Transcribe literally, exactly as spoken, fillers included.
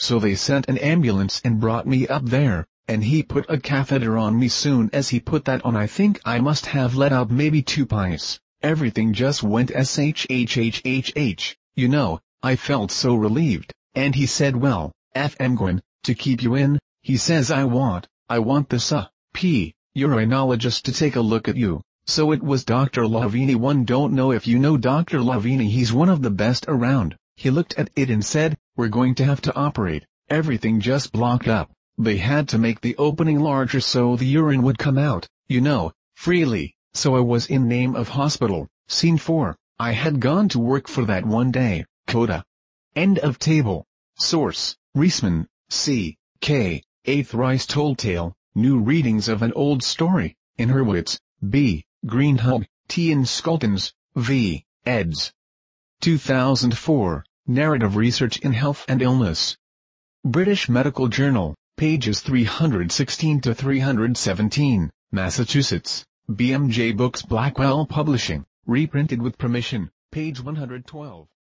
so they sent an ambulance and brought me up there, and he put a catheter on me. Soon as he put that on, I think I must have let out maybe two pies. Everything just went shhhhh, you know, I felt so relieved, and he said, well, F M Gwen, to keep you in, he says I want, I want this uh, P, urinologist to take a look at you. So it was Doctor Lavini. One don't know if you know Doctor Lavini, he's one of the best around. He looked at it and said, we're going to have to operate, everything just blocked up. They had to make the opening larger so the urine would come out, you know, freely. So I was in name of hospital. Scene four, I had gone to work for that one day. Coda. End of table. Source, Reisman, C. K. A Thrice Told Tale, New Readings of an Old Story, in Hurwitz, B. Greenhub, T. and Skultons, V. eds. two thousand four, Narrative Research in Health and Illness. British Medical Journal, pages three hundred sixteen to three hundred seventeen, Massachusetts, B M J Books, Blackwell Publishing, reprinted with permission, page one hundred twelve.